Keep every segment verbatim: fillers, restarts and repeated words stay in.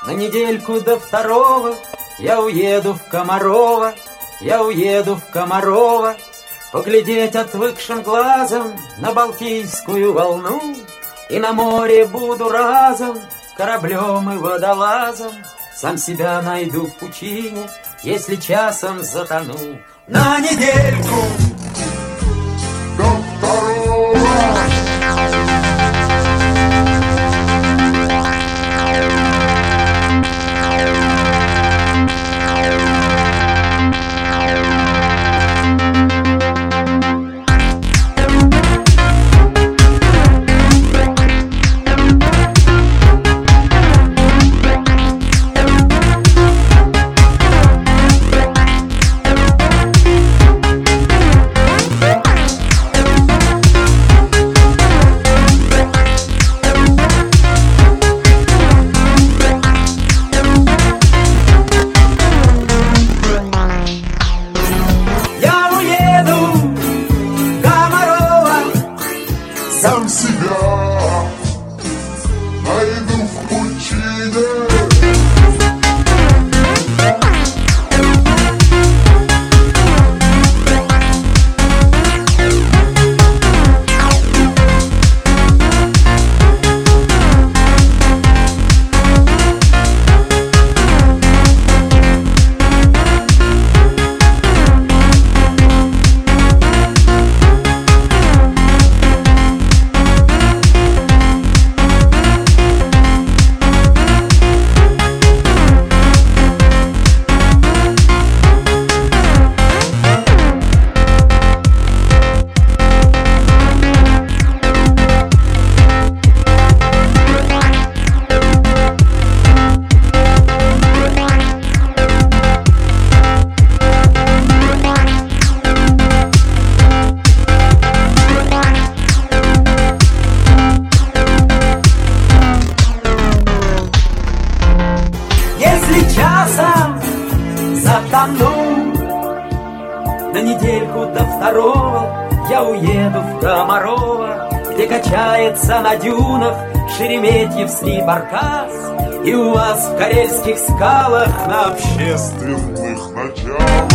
На недельку до второго я уеду в Комарова, я уеду в Комарова, поглядеть отвыкшим глазом на Балтийскую волну. И на море буду разом кораблем и водолазом, сам себя найду в пучине, если часом затону. На недельку до второго. Сам себя найду в пучине. Часом затону. На недельку до второго я уеду в Комарова, где качается на дюнах шереметьевский баркас, и у вас в карельских скалах на общественных началах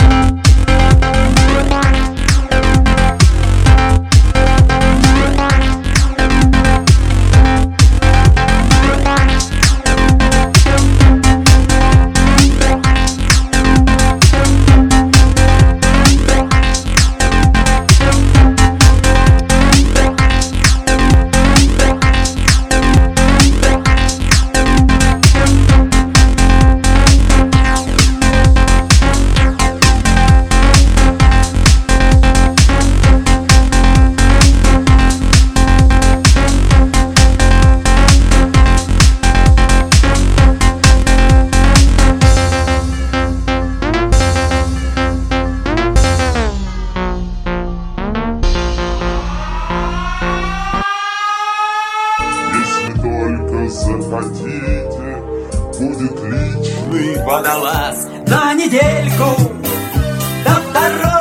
захотите, будет личный водолаз. На недельку до второго